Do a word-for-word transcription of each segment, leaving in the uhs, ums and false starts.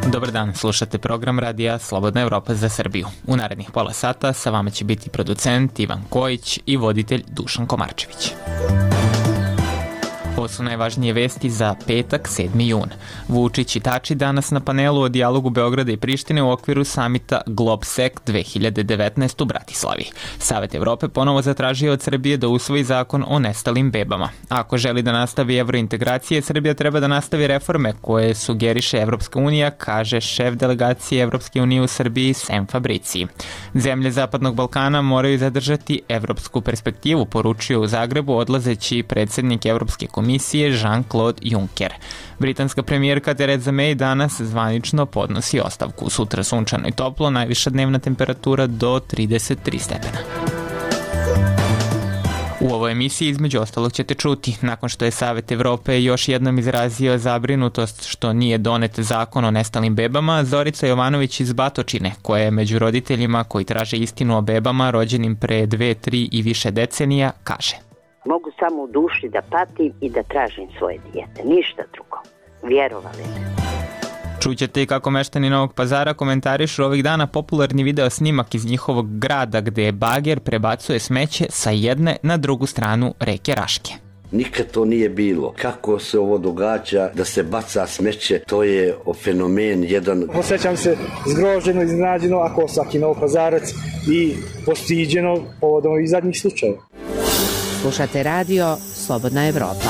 Dobar dan, slušate program radija Slobodna Evropa za Srbiju. U narednih pola sata sa vama će biti producent Ivan Kojić i voditelj Dušan Komarčević. Ovo su najvažnije vesti za petak, sedmi jun. Vučić i Tači danas na panelu o dijalogu Beograda i Prištine u okviru samita GlobSec dve hiljade devetnaest u Bratislavi. Savet Evrope ponovo zatražio od Srbije da usvoji zakon o nestalim bebama. Ako želi da nastavi evrointegracije, Srbija treba da nastavi reforme koje sugeriše Evropska unija, kaže šef delegacije Evropske unije u Srbiji Sem Fabriciji. Zemlje Zapadnog Balkana moraju zadržati evropsku perspektivu, poručio u Zagrebu odlazeći predsjednik Evropske komisije komisije Jean-Claude Juncker. Britanska premijerka Theresa May danas zvanično podnosi ostavku. Sutra sunčano i toplo, najviša dnevna temperatura do trideset tri stepena. U ovoj emisiji između ostalog ćete čuti, nakon što je Savet Evrope još jednom izrazio zabrinutost što nije donet zakon o nestalim bebama, Zorica Jovanović iz Batočine, koja je među roditeljima koji traže istinu o bebama rođenim pre dve, tri i više decenija, kaže: Mogu samo u duši da patim i da tražim svoje dijete, ništa drugo. Vjerovali me. Čućete i kako meštani Novog Pazara komentarišu ovih dana popularni video snimak iz njihovog grada gde bager prebacuje smeće sa jedne na drugu stranu reke Raške. Nikad to nije bilo. Kako se ovo događa da se baca smeće, to je fenomen jedan. Osjećam se zgroženo, iznenađeno ako svaki Novopazarac i postiđeno povodom ovih zadnjih slučajeva. Slušate radio Slobodna Evropa.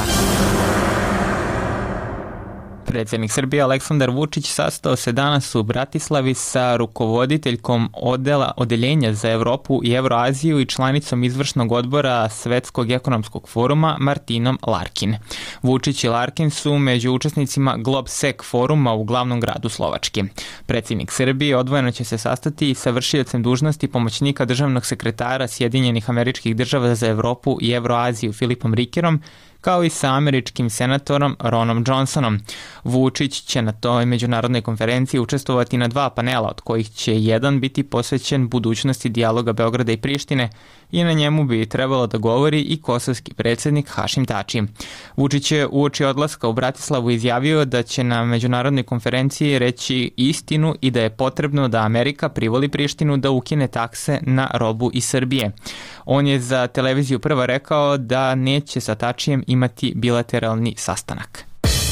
Predsjednik Srbije Aleksandar Vučić sastao se danas u Bratislavi sa rukovoditeljkom odela, odeljenja za Evropu i Evroaziju i članicom izvršnog odbora Svetskog ekonomskog foruma Martinom Larkin. Vučić i Larkin su među učesnicima GlobSec foruma u glavnom gradu Slovačke. Predsjednik Srbije odvojeno će se sastati i sa vršiocem dužnosti pomoćnika državnog sekretara Sjedinjenih Američkih Država za Evropu i Evroaziju Filipom Rikerom, kao i sa američkim senatorom Ronom Johnsonom. Vučić će na toj međunarodnoj konferenciji učestvovati na dva panela, od kojih će jedan biti posvećen budućnosti dijaloga Beograda i Prištine i na njemu bi trebalo da govori i kosovski predsjednik Hašim Tači. Vučić je uoči odlaska u Bratislavu izjavio da će na međunarodnoj konferenciji reći istinu i da je potrebno da Amerika privoli Prištinu da ukine takse na robu iz Srbije. On je za televiziju Prva rekao da neće sa Tačijem imati bilateralni sastanak.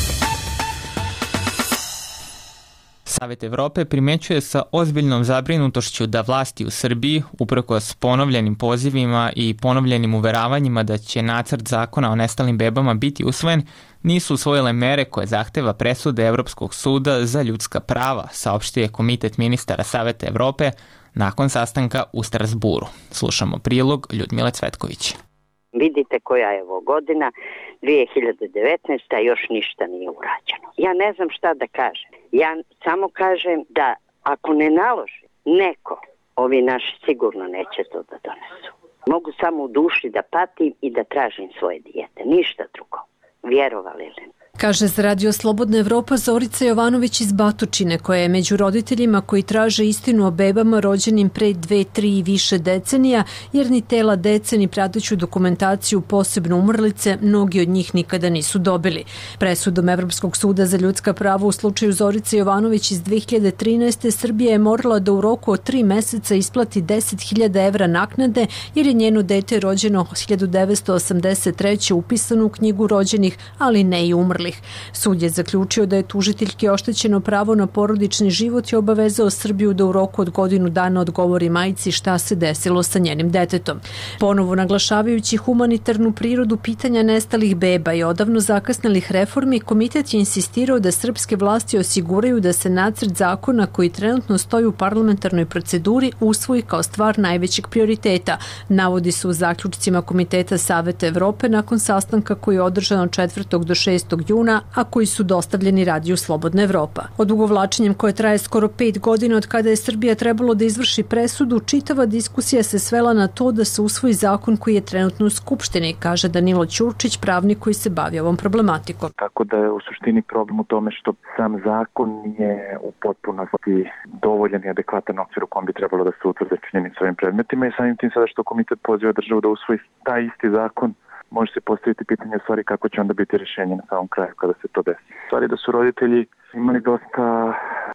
Savet Evrope primećuje sa ozbiljnom zabrinutošću da vlasti u Srbiji, uprkos ponovljenim pozivima i ponovljenim uveravanjima da će nacrt zakona o nestalim bebama biti usvojen, nisu usvojile mere koje zahteva presude Evropskog suda za ljudska prava, saopštio je Komitet ministara Saveta Evrope nakon sastanka u Strasburu. Slušamo prilog Ljudmile Cvetković. Vidite koja je ovo godina, dve hiljade devetnaesta. još ništa nije urađeno. Ja ne znam šta da kažem. Ja samo kažem da ako ne naloži neko, ovi naši sigurno neće to da donesu. Mogu samo u duši da patim i da tražim svoje dijete, ništa drugo. Vjerovali li? Kaže za Radio Slobodna Evropa Zorica Jovanović iz Batočine, koja je među roditeljima koji traže istinu o bebama rođenim pre dve, tri i više decenija, jer ni tela dece ni prateću dokumentaciju, posebno umrlice, mnogi od njih nikada nisu dobili. Presudom Evropskog suda za ljudska prava u slučaju Zorice Jovanović iz dve hiljade trinaeste. Srbija je morala da u roku od tri meseca isplati deset hiljada evra naknade, jer je njeno dete rođeno hiljadu devetsto osamdeset treće. upisano u knjigu rođenih, ali ne i umrlih. Sud je zaključio da je tužiteljki oštećeno pravo na porodični život i obavezao Srbiju da u roku od godinu dana odgovori majci šta se desilo sa njenim detetom. Ponovo naglašavajući humanitarnu prirodu pitanja nestalih beba i odavno zakasnelih reformi, komitet je insistirao da srpske vlasti osiguraju da se nacrt zakona koji trenutno stoji u parlamentarnoj proceduri usvoji kao stvar najvećeg prioriteta, navodi se u zaključcima Komiteta Saveta Evrope nakon sastanka koji je održan od četvrtog do šestog juna, a koji su dostavljeni Radiju Slobodna Evropa. Odugovlačenjem koje traje skoro pet godina od kada je Srbija trebalo da izvrši presudu, čitava diskusija se svela na to da se usvoji zakon koji je trenutno u Skupštini, kaže Danilo Ćurčić, pravnik koji se bavi ovom problematikom. Tako da je u suštini problem u tome što sam zakon nije u potpunosti dovoljan i adekvatan okvir u kom bi trebalo da se utvrde činjenice ovim predmetima i samim tim sada što komitet poziva državu da usvoji taj isti zakon, može se postaviti pitanje u stvari kako će onda biti rješenje na samom kraju kada se to desi. U stvari da su roditelji imali dosta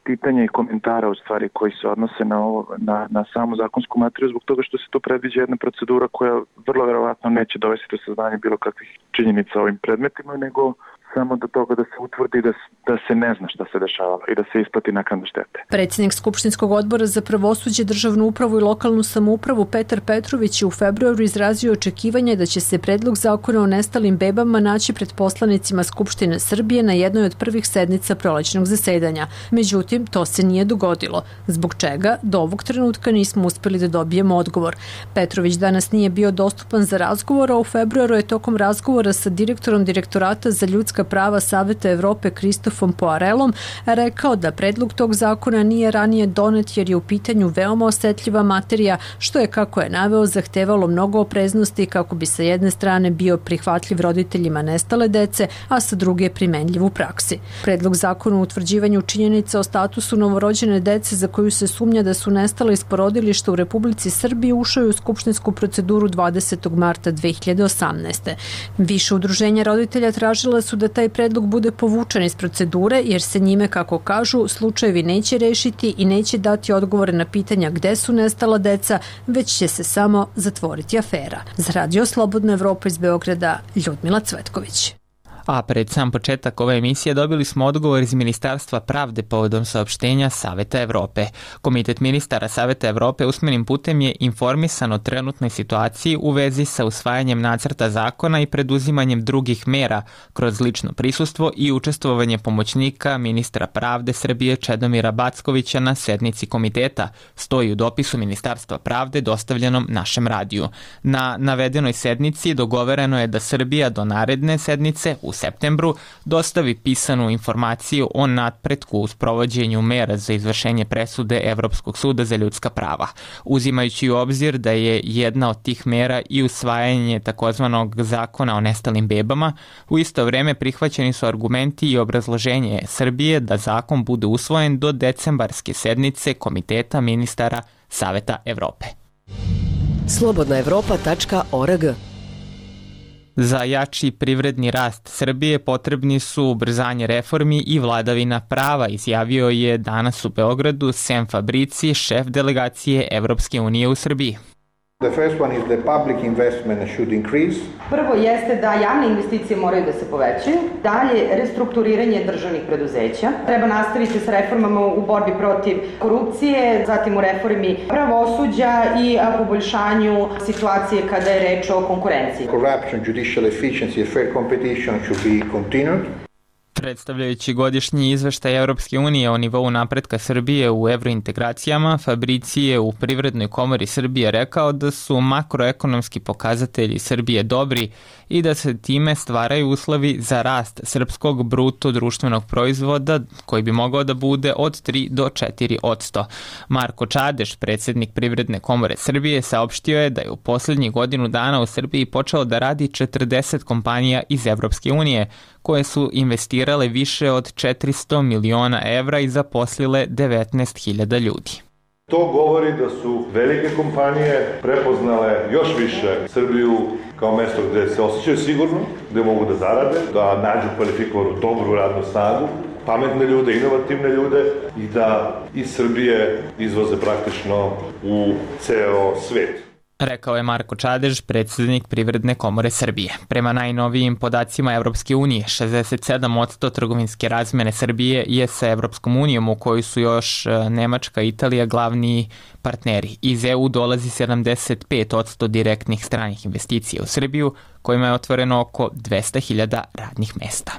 pitanja i komentara u stvari koji se odnose na, ovo, na, na samu zakonsku materiju zbog toga što se tu predviđa jedna procedura koja vrlo verovatno neće dovesti do saznanja bilo kakvih činjenica o ovim predmetima, nego samo do toga da se utvrdi da, da se ne zna šta se dešavalo i da se isplati naknadna štete. Predsjednik Skupštinskog odbora za pravosuđe, državnu upravu i lokalnu samoupravu Petar Petrović je u februaru izrazio očekivanje da će se predlog zakona o nestalim bebama naći pred poslanicima Skupštine Srbije na jednoj od prvih sednica prolećnog zasedanja. Međutim, to se nije dogodilo, zbog čega do ovog trenutka nismo uspjeli da dobijemo odgovor. Petrović danas nije bio dostupan za razgovor, a u februaru je tokom razgovora sa direktorom Direktorata za ljudska prava Saveta Evrope Kristofom Poarelom rekao da predlog tog zakona nije ranije donet jer je u pitanju veoma osetljiva materija, što je, kako je naveo, zahtevalo mnogo opreznosti kako bi sa jedne strane bio prihvatljiv roditeljima nestale dece, a sa druge primenljiv u praksi. Predlog zakona o utvrđivanju činjenica o statusu novorođene dece za koju se sumnja da su nestale iz porodilišta u Republici Srbiji ušao je u skupštinsku proceduru dvadesetog marta dve hiljade osamnaeste. Više udruženja roditelja tražila su da taj predlog bude povučen iz procedure jer se njime, kako kažu, slučajevi neće rešiti i neće dati odgovore na pitanja gde su nestala deca, već će se samo zatvoriti afera. Za Radio Slobodna Evropa iz Beograda, Ljudmila Cvetković. A pred sam početak ove emisije dobili smo odgovor iz Ministarstva pravde povodom saopštenja Saveta Evrope. Komitet ministara Saveta Evrope usmenim putem je informisan o trenutnoj situaciji u vezi sa usvajanjem nacrta zakona i preduzimanjem drugih mera kroz lično prisustvo i učestvovanje pomoćnika ministra pravde Srbije Čedomira Backovića na sednici komiteta, stoji u dopisu Ministarstva pravde dostavljenom našem radiju. Na navedenoj sednici dogovoreno je da Srbija do naredne sednice u septembru dostavi pisanu informaciju o napretku u sprovođenju mera za izvršenje presude Evropskog suda za ljudska prava, uzimajući u obzir da je jedna od tih mera i usvajanje takozvanog zakona o nestalim bebama. U isto vreme prihvaćeni su argumenti i obrazloženje Srbije da zakon bude usvojen do decembarske sednice Komiteta ministara Saveta Evrope. slobodna evropa tačka org. Za jači privredni rast Srbije potrebni su ubrzanje reformi i vladavina prava, izjavio je danas u Beogradu Sem Fabrici, šef delegacije Evropske unije u Srbiji. The first one is the public investment should increase. Prvo jeste da javne investicije moraju da se povećaju, dalje restrukturiranje državnih preduzeća, treba nastaviti s reformama u borbi protiv korupcije, zatim u reformi pravosuđa i poboljšanju situacije kada je reč o konkurenciji. Corruption, judicial efficiency and fair competition should be continued. Predstavljajući godišnji izveštaj Evropske unije o nivou napretka Srbije u evrointegracijama, Fabrici je u Privrednoj komori Srbije rekao da su makroekonomski pokazatelji Srbije dobri i da se time stvaraju uslovi za rast srpskog bruto društvenog proizvoda koji bi mogao da bude od tri do četiri posto. Marko Čadeš, predsjednik Privredne komore Srbije, saopštio je da je u posljednjih godinu dana u Srbiji počelo da radi četrdeset kompanija iz Evropske unije, koje su investirale više od četiristo miliona evra i zaposlile devetnaest hiljada ljudi. To govori da su velike kompanije prepoznale još više Srbiju kao mesto gde se osjećaju sigurno, gde mogu da zarade, da nađu kvalifikovanu dobru radnu snagu, pametne ljude, inovativne ljude i da iz Srbije izvoze praktično u ceo svet. Rekao je Marko Čadež, predsjednik Privredne komore Srbije. Prema najnovijim podacima Evropske unije, šezdeset sedam posto trgovinske razmene Srbije je sa Evropskom unijom, u kojoj su još Nemačka i Italija glavni partneri. Iz E U dolazi sedamdeset pet posto direktnih stranih investicija u Srbiju, kojima je otvoreno oko dvesta hiljada radnih mesta.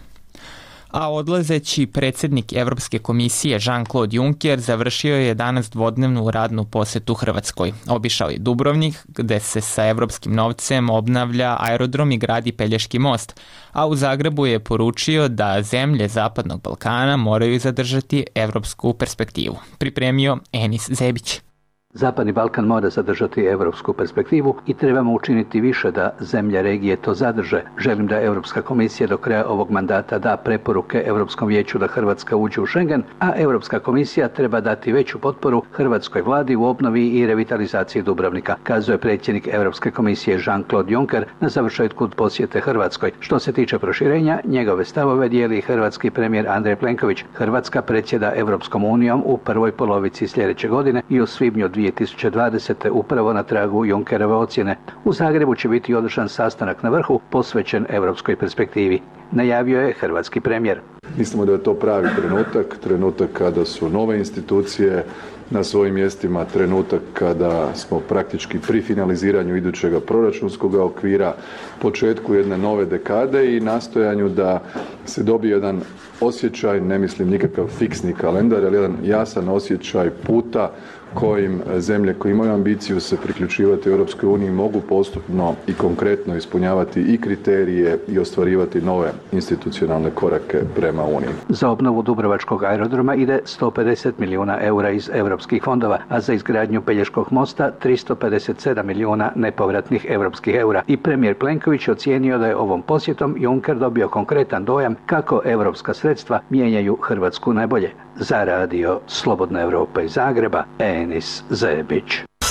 A odlazeći predsjednik Evropske komisije Jean-Claude Juncker završio je danas dvodnevnu radnu posetu Hrvatskoj. Obišao je Dubrovnik, gde se sa evropskim novcem obnavlja aerodrom i gradi Pelješki most, a u Zagrebu je poručio da zemlje Zapadnog Balkana moraju zadržati evropsku perspektivu. Pripremio Enis Zebić. Zapadni Balkan mora zadržati europsku perspektivu i trebamo učiniti više da zemlje regije to zadrže. Želim da Europska komisija do kraja ovog mandata da preporuke Europskom vijeću da Hrvatska uđe u Schengen, a Europska komisija treba dati veću potporu hrvatskoj vladi u obnovi i revitalizaciji Dubrovnika, kazuje predsjednik Europske komisije Jean-Claude Juncker na završetku posjete Hrvatskoj. Što se tiče proširenja, njegove stavove dijeli hrvatski premijer Andrej Plenković. Hrvatska predsjeda Europskom unijom u prvoj polovici sljedeće godine i u svibnju dvije tisuće dvadesete upravo na tragu Junckerove ocjene. U Zagrebu će biti održan sastanak na vrhu posvećen europskoj perspektivi, najavio je hrvatski premijer. Mislimo da je to pravi trenutak, trenutak kada su nove institucije na svojim mjestima, trenutak kada smo praktički pri finaliziranju idućega proračunskog okvira, početku jedne nove dekade i nastojanju da se dobije jedan osjećaj, ne mislim nikakav fiksni kalendar, ali jedan jasan osjećaj puta kojim zemlje koje imaju ambiciju se priključivati Europskoj uniji mogu postupno i konkretno ispunjavati i kriterije i ostvarivati nove institucionalne korake prema Uniji. Za obnovu Dubrovačkog aerodroma ide sto pedeset milijuna eura iz europskih fondova, a za izgradnju Pelješkog mosta tristo pedeset sedam milijuna nepovratnih europskih eura. I premijer Plenković ocijenio da je ovom posjetom Juncker dobio konkretan dojam kako europska sredstva mijenjaju Hrvatsku najbolje. Za radio Slobodna Evropa iz Zagreba, Enis Zebić.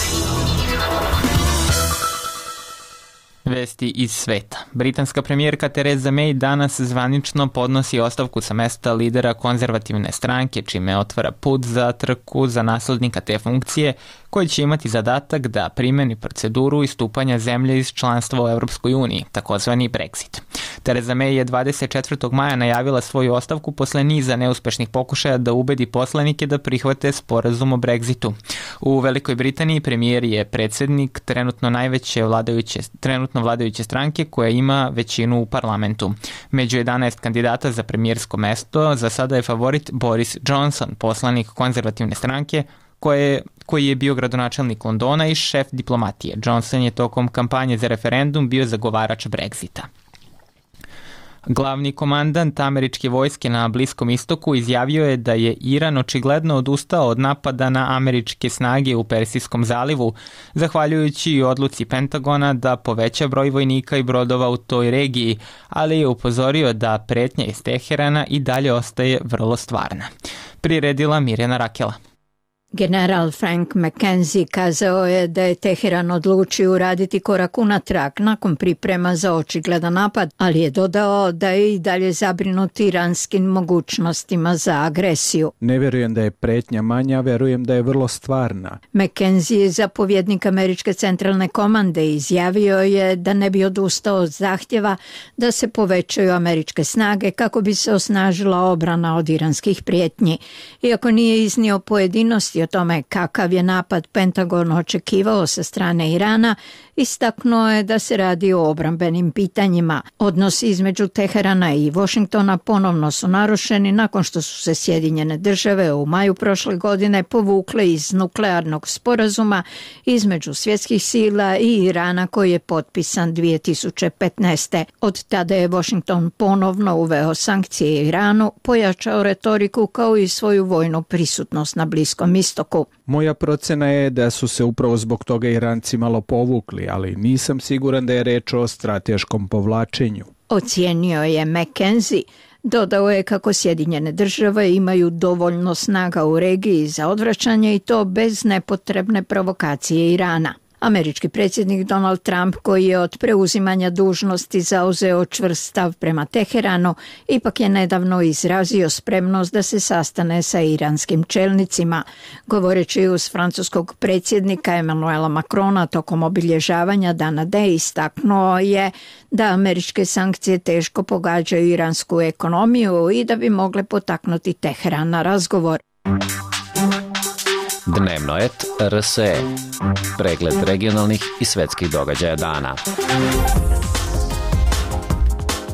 Vesti iz sveta. Britanska premijerka Theresa May danas zvanično podnosi ostavku sa mesta lidera konzervativne stranke, čime otvara put za trku za naslednika te funkcije, koji će imati zadatak da primeni proceduru istupanja zemlje iz članstva u Europskoj uniji, takozvani Brexit. Theresa May je dvadeset četvrtog maja najavila svoju ostavku posle niza neuspešnih pokušaja da ubedi poslanike da prihvate sporazum o Brexitu. U Velikoj Britaniji premijer je predsjednik trenutno najveće vladajuće, trenutno vladajuće stranke koja ima većinu u parlamentu. Među jedanaest kandidata za premijersko mesto za sada je favorit Boris Johnson, poslanik konzervativne stranke, koje, koji je bio gradonačelnik Londona i šef diplomatije. Johnson je tokom kampanje za referendum bio zagovarač Brexita. Glavni komandant američke vojske na Bliskom istoku izjavio je da je Iran očigledno odustao od napada na američke snage u Persijskom zalivu, zahvaljujući odluci Pentagona da poveća broj vojnika i brodova u toj regiji, ali je upozorio da pretnja iz Teherana i dalje ostaje vrlo stvarna. Priredila Mirjana Rakela. General Frank McKenzie kazao je da je Teheran odlučio uraditi korak unatrag nakon priprema za očigledan napad, ali je dodao da je i dalje zabrinut iranskim mogućnostima za agresiju. Ne vjerujem da je pretnja manja, verujem da je vrlo stvarna. McKenzie je zapovjednik američke centralne komande, izjavio je da ne bi odustao od zahtjeva da se povećaju američke snage kako bi se osnažila obrana od iranskih prijetnji. Iako nije iznio pojedinosti o tome kakav je napad Pentagon očekivao sa strane Irana, istaknuo je da se radi o obrambenim pitanjima. Odnosi između Teherana i Washingtona ponovno su narušeni nakon što su se Sjedinjene države u maju prošle godine povukle iz nuklearnog sporazuma između svjetskih sila i Irana koji je potpisan dvije tisuće petnaeste. Od tada je Washington ponovno uveo sankcije Iranu, pojačao retoriku kao i svoju vojnu prisutnost na Bliskom istoku. Moja procena je da su se upravo zbog toga Iranci malo povukli, ali nisam siguran da je reč o strateškom povlačenju. Ocijenio je McKenzie. Dodao je kako Sjedinjene države imaju dovoljno snaga u regiji za odvraćanje i to bez nepotrebne provokacije Irana. Američki predsjednik Donald Trump, koji je od preuzimanja dužnosti zauzeo čvrst stav prema Teheranu, ipak je nedavno izrazio spremnost da se sastane sa iranskim čelnicima. Govoreći uz francuskog predsjednika Emmanuela Macrona tokom obilježavanja Dana D, istaknuo je da američke sankcije teško pogađaju iransku ekonomiju i da bi mogle potaknuti Teheran na razgovor. Dnevno et R S E. Pregled regionalnih i svetskih događaja dana.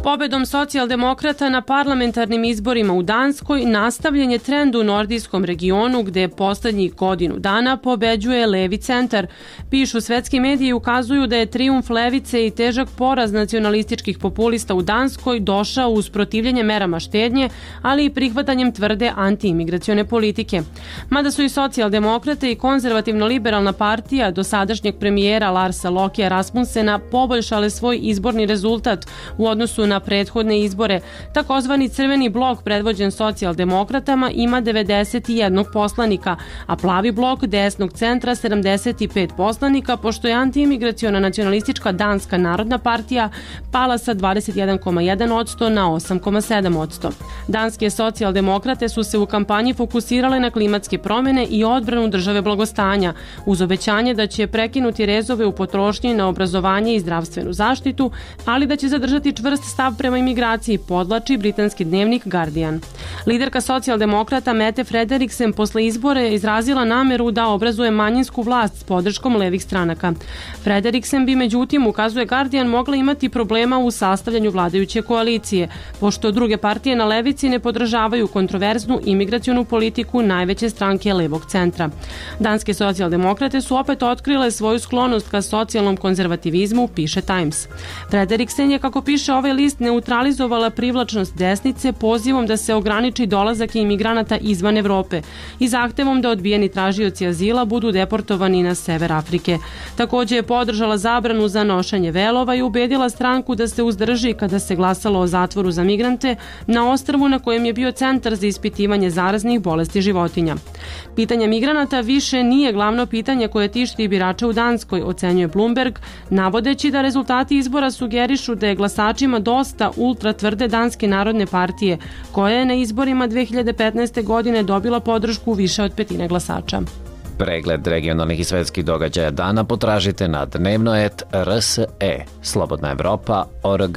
Pobedom socijaldemokrata na parlamentarnim izborima u Danskoj nastavljen je trend u nordijskom regionu gde poslednjih godinu dana pobeđuje levi centar. Pišu svetski mediji i ukazuju da je trijumf levice i težak poraz nacionalističkih populista u Danskoj došao uz protivljenje merama štednje, ali i prihvatanjem tvrde antiimigracione politike. Mada su i socijaldemokrate i konzervativno-liberalna partija dosadašnjeg premijera Larsa Lokea Rasmussena poboljšale svoj izborni rezultat u odnosu na prethodne izbore. Takozvani crveni blok predvođen socijaldemokratama ima devedeset jedan poslanika, a plavi blok desnog centra sedamdeset pet poslanika, pošto je antiimigraciona nacionalistička Danska narodna partija pala sa dvadeset jedan zarez jedan posto na osam zarez sedam posto. Danske socijaldemokrate su se u kampanji fokusirale na klimatske promene i odbranu države blagostanja, uz obećanje da će prekinuti rezove u potrošnji na obrazovanje i zdravstvenu zaštitu, ali da će zadržati čvrst stav prema imigraciji, podlači britanski dnevnik Guardian. Liderka socijaldemokrata Mette Frederiksen posle izbora je izrazila nameru da obrazuje manjinsku vlast s podrškom levih stranaka. Frederiksen bi međutim, ukazuje Guardian, mogla imati problema u sastavljanju vladajuće koalicije, pošto druge partije na levici ne podržavaju kontroverznu imigracionu politiku najveće stranke levog centra. Danske socijaldemokrate su opet otkrile svoju sklonost ka socijalnom konzervativizmu, piše Times. Frederiksen je, kako piše ovaj list, neutralizovala privlačnost desnice pozivom da se ograniči dolazak imigranata izvan Evrope i zahtevom da odbijeni tražioci azila budu deportovani na sever Afrike. Takođe je podržala zabranu za nošenje velova i ubedila stranku da se uzdrži kada se glasalo o zatvoru za migrante na ostrvu na kojem je bio centar za ispitivanje zaraznih bolesti životinja. Pitanje migranata više nije glavno pitanje koje tišti birače u Danskoj, ocenjuje Bloomberg, navodeći da rezultati izbora sugerišu da je glasačima dosta ultra tvrde Danske narodne partije, koja je na izborima dve hiljade petnaeste. godine dobila podršku više od petine glasača. Pregled regionalnih i svetskih događaja dana potražite na dnevno et r s e, slobodna evropa tačka org.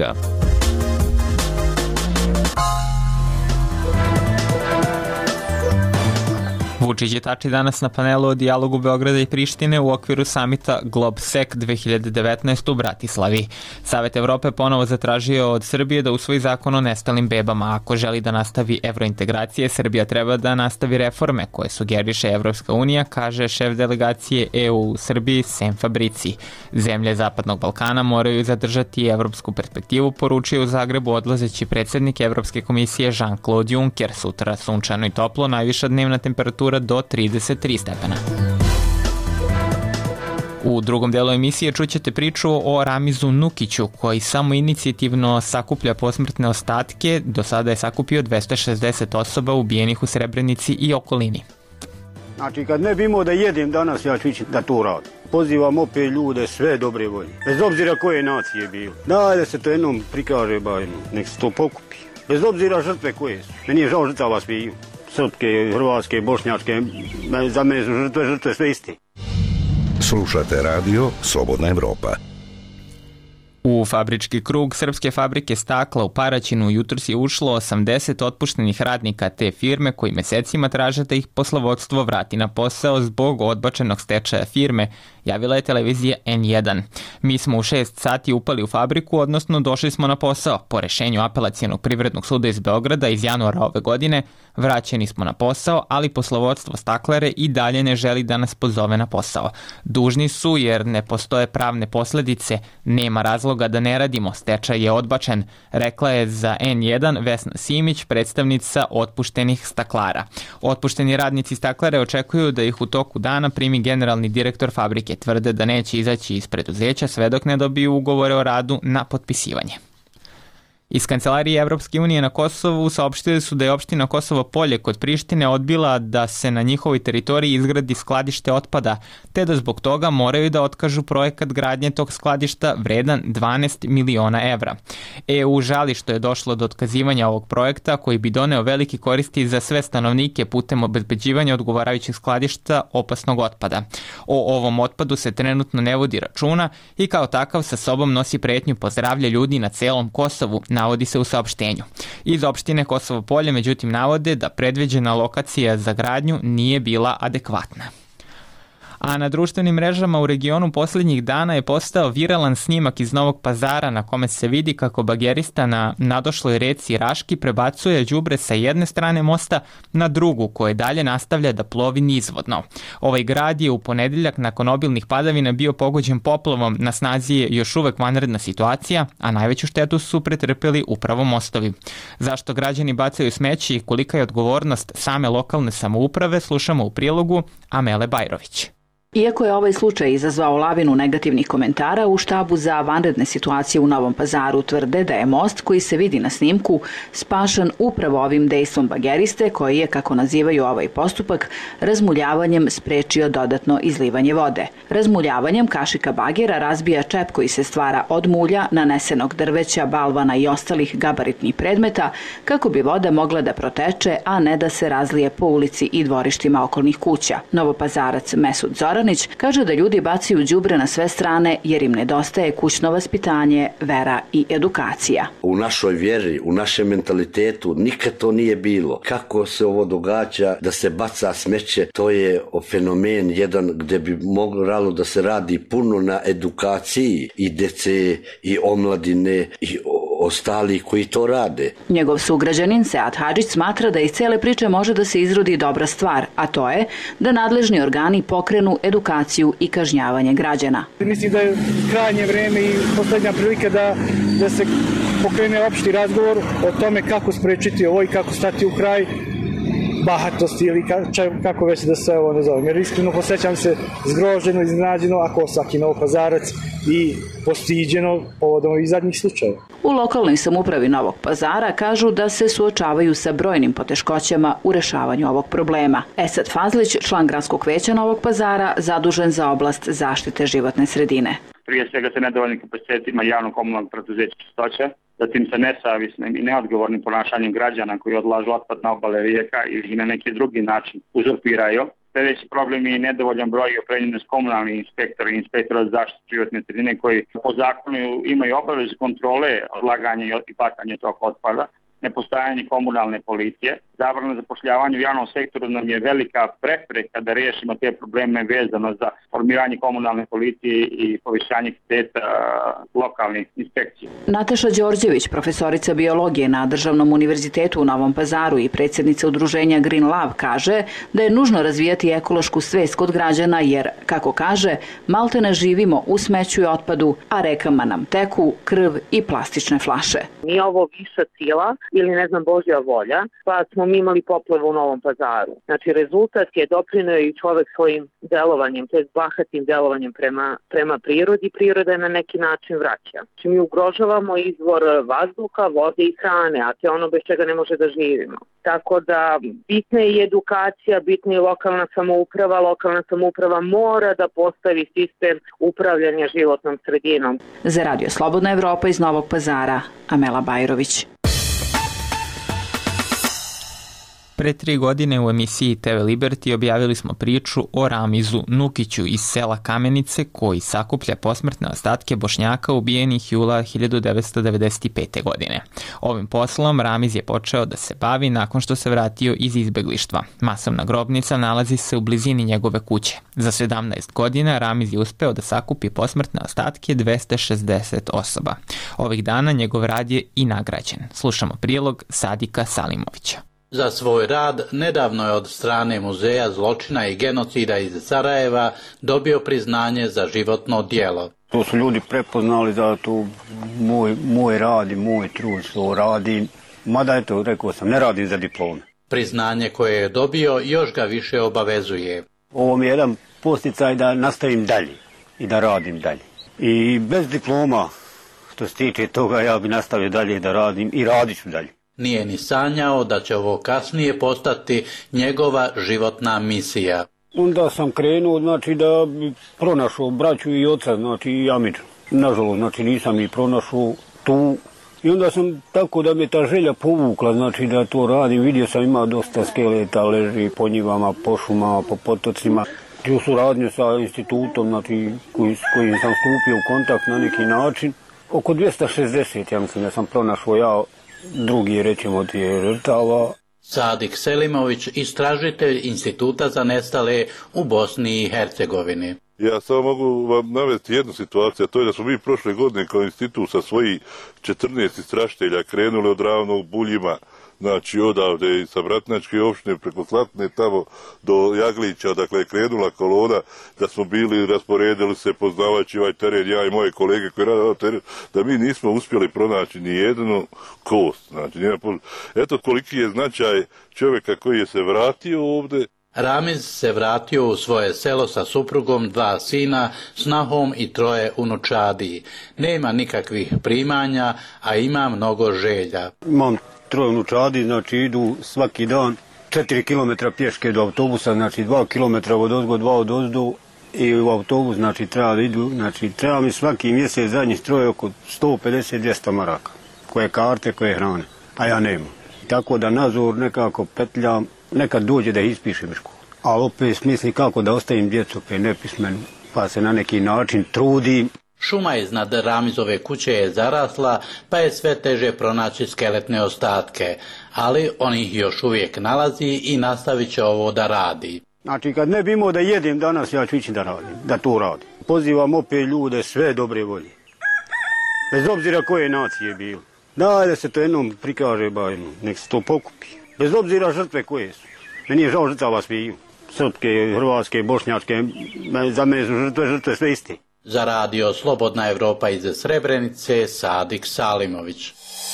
Vučić je tači danas na panelu o dijalogu Beograda i Prištine u okviru samita GlobSec dve hiljade devetnaest u Bratislavi. Savet Evrope ponovo zatražio od Srbije da usvoji zakon o nestalim bebama. Ako želi da nastavi evrointegracije, Srbija treba da nastavi reforme koje sugeriše Evropska unija, kaže šef delegacije E U u Srbiji Sem Fabrici. Zemlje Zapadnog Balkana moraju zadržati evropsku perspektivu, poručio u Zagrebu odlazeći predsjednik Evropske komisije Jean-Claude Juncker. Sutra sunčano i toplo, najviša dnevna temperatura do trideset tri stepena. U drugom delu emisije čućete priču o Ramizu Nukiću, koji samo inicijativno sakuplja posmrtne ostatke. Do sada je sakupio dvesta šezdeset osoba ubijenih u Srebrenici i okolini. Znači, kad ne bi imao da jedem danas, ja ću ići da to radim. Pozivam opet ljude, sve dobre volje, bez obzira koje nacije bilo. Daj da se to jednom prikaže, bajno, nek se to pokupi. Bez obzira žrtve koje su. Meni je žao žrtava sviju. Srpske, hrvatske, bošnjačke, za mene su žrtve, žrtve sve iste. Slušate radio Slobodna Evropa. U fabrički krug srpske fabrike stakla u Paraćinu jutros je ušlo osamdeset otpuštenih radnika te firme koji mesecima traže da ih poslovodstvo vrati na posao zbog odbačenog stečaja firme, javila je televizija N jedan. Mi smo u šest sati upali u fabriku, odnosno došli smo na posao. Po rešenju Apelacionog privrednog suda iz Beograda iz januara ove godine vraćeni smo na posao, ali poslovodstvo staklare i dalje ne želi da nas pozove na posao. Dužni su jer ne postoje pravne posledice, nema razloga da ne radimo, stečaj je odbačen, rekla je za N jedan Vesna Simić, predstavnica otpuštenih staklara. Otpušteni radnici staklare očekuju da ih u toku dana primi generalni direktor fabrike. Tvrde da neće izaći iz preduzeća sve dok ne dobiju ugovore o radu na potpisivanje. Iz Kancelarije Evropske unije na Kosovu saopštili su da je opština Kosovo Polje kod Prištine odbila da se na njihovoj teritoriji izgradi skladište otpada, te da zbog toga moraju da otkažu projekat gradnje tog skladišta vredan dvanaest miliona evra. E U žali što je došlo do otkazivanja ovog projekta koji bi doneo veliki koristi za sve stanovnike putem obezbeđivanja odgovarajućih skladišta opasnog otpada. O ovom otpadu se trenutno ne vodi računa i kao takav sa sobom nosi pretnju po zdravlje ljudi na celom Kosovu, navodi se u saopštenju. Iz opštine Kosovo Polje međutim navode da predviđena lokacija za gradnju nije bila adekvatna. A na društvenim mrežama u regionu posljednjih dana je postao viralan snimak iz Novog Pazara na kome se vidi kako bagerista na nadošloj reci Raški prebacuje đubre sa jedne strane mosta na drugu, koje dalje nastavlja da plovi nizvodno. Ovaj grad je u ponedeljak nakon obilnih padavina bio pogođen poplavom, na snazi je još uvek vanredna situacija, a najveću štetu su pretrpeli upravo mostovi. Zašto građani bacaju smeće i kolika je odgovornost same lokalne samouprave, slušamo u prilogu Amele Bajrović. Iako je ovaj slučaj izazvao lavinu negativnih komentara, u štabu za vanredne situacije u Novom Pazaru tvrde da je most koji se vidi na snimku spašan upravo ovim dejstvom bageriste koji je, kako nazivaju ovaj postupak, razmuljavanjem sprečio dodatno izlivanje vode. Razmuljavanjem kašika bagera razbija čep koji se stvara od mulja, nanesenog drveća, balvana i ostalih gabaritnih predmeta kako bi voda mogla da proteče, a ne da se razlije po ulici i dvorištima okolnih kuća. Novopazarac Mesud Zoran kaže da ljudi bacaju đubre na sve strane jer im nedostaje kućno vaspitanje, vera i edukacija. U našoj vjeri, u našem mentalitetu nikad to nije bilo. Kako se ovo događa da se baca smeće, to je fenomen jedan gdje bi moglo da se radi puno na edukaciji i dece i omladine i ostali koji to rade. Njegov sugrađanin Sead Hadžić smatra da iz cele priče može da se izrodi dobra stvar, a to je da nadležni organi pokrenu edukaciju i kažnjavanje građana. Mislim da je krajnje vreme i poslednja prilika da, da se pokrene opšti razgovor o tome kako sprečiti ovo i kako stati u kraj bahatosti ili kako već da se ovo nazovem. Jer iskreno posjećam se zgroženo, iznenađeno, ako svaki Novopazarac i postiđeno povodom ovih zadnjih slučajeva. U lokalnoj samoupravi Novog Pazara kažu da se suočavaju sa brojnim poteškoćama u rešavanju ovog problema. Esad Fazlić, član gradskog veća Novog Pazara, zadužen za oblast zaštite životne sredine. Prije svega se nedovoljnim kapacitetima javnog komunalnog preduzeća Čistoća, zatim sa nesavisnim i neodgovornim ponašanjem građana koji odlažu otpad na obale rijeka ili na neki drugi način uzurpiraju. Sljedeći problem je nedovoljan broj i opremljenost komunalnih inspektora i inspektora za zaštitu životne sredine koji po zakonu imaju obavezu kontrole odlaganja i bacanja tog otpada, nepostojanje komunalne policije. Zabrana zapošljavanja u javnom sektoru nam je velika prepreka da riješimo te probleme vezano za formiranje komunalne policije i povišanje kvaliteta lokalnih inspekcija. Nataša Đorđević, profesorica biologije na Državnom univerzitetu u Novom Pazaru i predsjednica udruženja Green Love, kaže da je nužno razvijati ekološku svest kod građana jer, kako kaže, malte ne živimo u smeću i otpadu, a rekama nam teku krv i plastične flaše. Nije ovo viša sila ili ne znam Božja volja, pa smo mi imali poplavu u Novom Pazaru. Znači rezultat je doprineo i čovek svojim delovanjem, to je bahatim delovanjem prema, prema prirodi, priroda je na neki način vraća. Znači mi ugrožavamo izvor vazduha, vode i hrane, a to je ono bez čega ne može da živimo. Tako da bitna je i edukacija, bitna je lokalna samouprava, lokalna samouprava mora da postavi sistem upravljanja životnom sredinom. Za Radio Slobodna Evropa iz Novog Pazara, Amela Bajrović. Pre tri godine u emisiji T V Liberty objavili smo priču o Ramizu Nukiću iz sela Kamenice koji sakuplja posmrtne ostatke Bošnjaka ubijenih jula hiljadu devetsto devedeset pete. godine. Ovim poslom Ramiz je počeo da se bavi nakon što se vratio iz izbeglištva. Masovna grobnica nalazi se u blizini njegove kuće. Za sedamnaest godina Ramiz je uspeo da sakupi posmrtne ostatke dvesta šezdeset osoba. Ovih dana njegov rad je i nagrađen. Slušamo prilog Sadika Salimovića. Za svoj rad nedavno je od strane Muzeja zločina i genocida iz Sarajeva dobio priznanje za životno djelo. To su ljudi prepoznali da to moj, moj rad i moj trud što radim. Mada eto, rekao sam, ne radim za diplome. Priznanje koje je dobio još ga više obavezuje. Ovo mi je jedan posticaj da nastavim dalje i da radim dalje. I bez diploma, što se tiče toga, ja bi nastavio dalje da radim i radit ću dalje. Nije ni sanjao da će ovo kasnije postati njegova životna misija. Onda sam krenuo, znači, da bi pronašao braću i oca, znači i Amidžu. Nažalost, znači, nisam ih pronašao tu. I onda sam tako da me ta želja povukla, znači da to radim. Vidio sam ima dosta skeleta, leži po njivama, po šumama, po potocima. U suradnju sa institutom, znači, koji, s kojim sam stupio u kontakt na neki način. Oko dvesta šezdeset, ja mislim da sam pronašao ja drugi, rećemo, tije žrtava. Sadik Selimović, istražitelj Instituta za nestale u Bosni i Hercegovini. Ja samo mogu vam navesti jednu situaciju, a to je da smo mi prošle godine kao institut sa svojih četrnaest istražitelja krenuli od Ravnog Buljima, znači odavde i sa Bratnačke opštine preko Slatine tamo do Jaglića, dakle je krenula kolona, da smo bili, rasporedili se poznavajući ovaj teren, ja i moje kolege koji rade ovaj teren, da mi nismo uspjeli pronaći ni jednu kost. Znači, eto koliki je značaj čovjeka koji je se vratio ovde. Ramiz se vratio u svoje selo sa suprugom, dva sina, snahom i troje unučadi. Nema nikakvih primanja, a ima mnogo želja. Imam troje unučadi, znači idu svaki dan četiri kilometra pješke do autobusa, znači dva kilometra od ozgo, dva od ozdu i u autobus, znači treba da idu, znači treba mi svaki mjesec zadnjih troje oko sto pedeset do dvjesto maraka, koje karte, koje hrane, a ja nemam. Tako da nazor nekako petljam, nekad dođe da ispišem školu, ali opet smisli kako da ostavim djecu pe nepismenu, pa se na neki način trudim. Šuma iznad Ramizove kuće je zarasla, pa je sve teže pronaći skeletne ostatke, ali on ih još uvijek nalazi i nastavit će ovo da radi. Znači kad ne bi imao da jedem danas, ja ću ići da radim, da to radim. Pozivam opet ljude sve dobre volje, bez obzira koje nacije bilo. Daj da se to jednom prikaže, ba, nek se to pokupi. Bez obzira žrtve koje su. Meni je žao žrtava sviju. Srpske, hrvatske, bošnjačke, za mene su žrtve, žrtve sve isti. Za radio Slobodna Evropa iz Srebrenice, Sadik Salimović.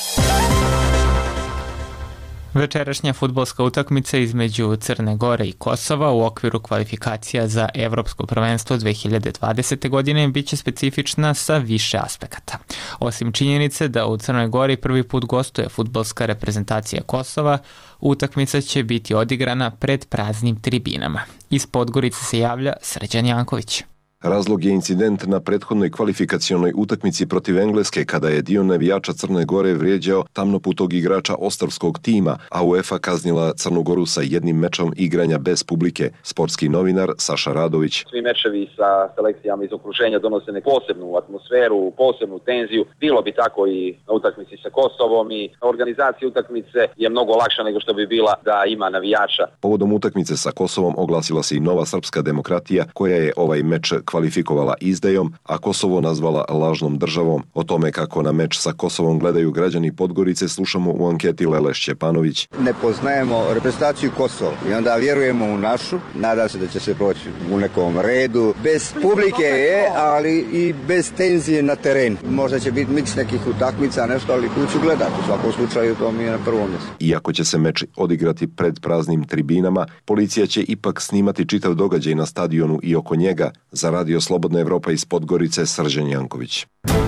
Večerašnja fudbalska utakmica između Crne Gore i Kosova u okviru kvalifikacija za Evropsko prvenstvo dve hiljade dvadesete. godine biće specifična sa više aspekata. Osim činjenice da u Crnoj Gori prvi put gostuje fudbalska reprezentacija Kosova, utakmica će biti odigrana pred praznim tribinama. Iz Podgorice se javlja Srđan Janković. Razlog je incident na prethodnoj kvalifikacionoj utakmici protiv Engleske kada je dio navijača Crne Gore vrijeđao tamnoputog igrača Ostrvskog tima, a UEFA kaznila Crnu Goru sa jednim mečom igranja bez publike. Sportski novinar Saša Radović. Svi mečevi sa selekcijama iz okruženja donose neku posebnu atmosferu, posebnu tenziju. Bilo bi tako i na utakmici sa Kosovom i organizacija utakmice je mnogo lakša nego što bi bila da ima navijača. Povodom utakmice sa Kosovom oglasila se i Nova srpska demokratija koja je ovaj meč kvalifikovala izdajom, a Kosovo nazvala lažnom državom. O tome kako na meč sa Kosovom gledaju građani Podgorice slušamo u anketi Lele Šćepanović. Ne poznajemo reprezentaciju Kosova i onda vjerujemo u našu. Nadam se da će se proći u nekom redu. Bez publike je, ali i bez tenzije na terenu. Možda će biti miks nekih utakmica, nešto, ali kuću gledati. U svakom slučaju to mi je na prvom mjestu. Iako će se meč odigrati pred praznim tribinama, policija će ipak snimati čitav događaj na stadionu i oko njega. Za radio Slobodna Evropa iz Podgorice, Srđan Janković.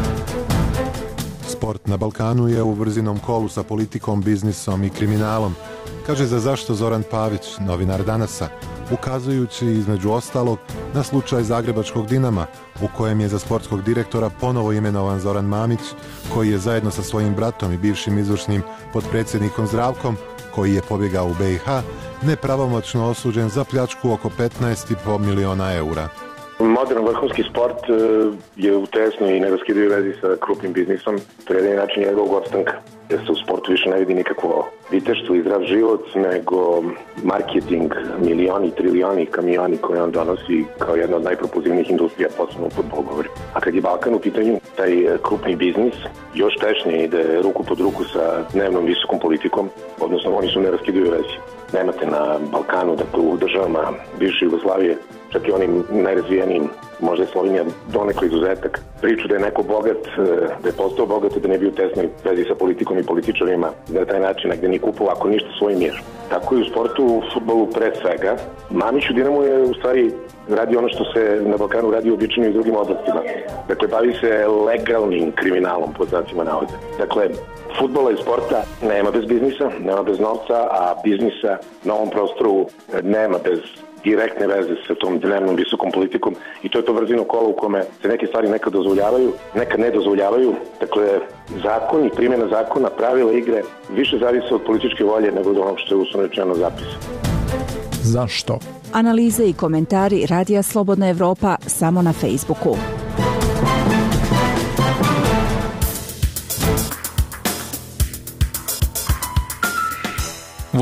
Sport na Balkanu je u brzinom kolu sa politikom, biznisom i kriminalom, kaže za zašto Zoran Pavić, novinar Danasa, ukazujući između ostalog na slučaj Zagrebačkog Dinama, u kojem je za sportskog direktora ponovo imenovan Zoran Mamić, koji je zajedno sa svojim bratom i bivšim izvršnim potpredsjednikom Zdravkom, koji je pobjegao u be i ha, nepravomoćno osuđen za pljačku oko petnaest i po miliona eura. Modern vrhunski sport je u tesnoj i neraskidivoj vezi sa krupnim biznisom. To je jedini način njegovog opstanka. Jer se u sportu više ne vidi nikakvo viteštvo i zdrav život, nego marketing, milioni, trilioni, kamioni koje on donosi kao jedna od najpropulzivnijih industrija, posebno u fudbalu govori. A kad je Balkan u pitanju, taj krupni biznis još tešnije ide ruku pod ruku sa dnevnom visokom politikom, odnosno oni su u neraskidivoj vezi. Nemate na Balkanu, dakle u državama bivše Jugoslavije, čak i onim najrazvijenijim, možda je Slovenija donekle izuzetak, priču da je neko bogat, da je postao bogat, da ne bi u tesnoj vezi sa politikom i političarima, da je taj način negde ni kupao ako ništa svoj mir. Tako i u sportu, u fudbalu pre svega. Mamić u Dinamu je u stvari radi ono što se na Balkanu radi uobičajeno i u drugim oblastima. Dakle, bavi se legalnim kriminalom, pod znacima navode. Dakle, fudbala i sporta nema bez biznisa, nema bez novca, a biznisa na ovom prostoru nema bez direktne veze sa tom dnevnom visokom politikom i to je to vrzino kolo u kome se neke stvari nekad dozvoljavaju, nekad ne dozvoljavaju. Dakle, zakon i primjena zakona, pravila igre više zavise od političke volje nego od onog što je uslovno rečeno zapisano. Zašto? Analize i komentari Radija Slobodna Evropa samo na Facebooku.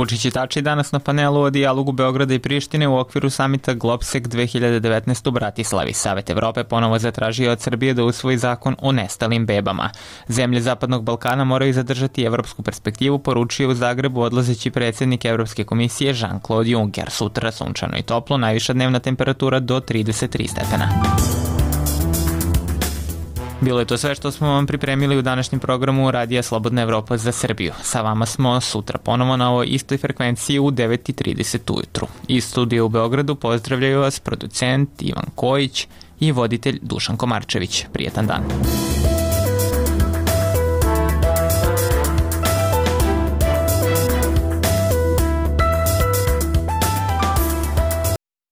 Vučić i Tači danas na panelu o dijalogu Beograda i Prištine u okviru samita Globsec dve hiljade devetnaest u Bratislavi. Savet Evrope ponovo zatražio od Srbije da usvoji zakon o nestalim bebama. Zemlje Zapadnog Balkana moraju zadržati evropsku perspektivu, poručio u Zagrebu odlazeći predsjednik Evropske komisije Jean-Claude Juncker. Sutra sunčano i toplo, najviša dnevna temperatura do trideset tri stepena. Bilo je to sve što smo vam pripremili u današnjem programu Radija Slobodna Evropa za Srbiju. Sa vama smo sutra ponovo na ovoj istoj frekvenciji u devet i trideset ujutru. Iz studija u Beogradu pozdravljaju vas producent Ivan Kojić i voditelj Dušan Komarčević. Prijetan dan.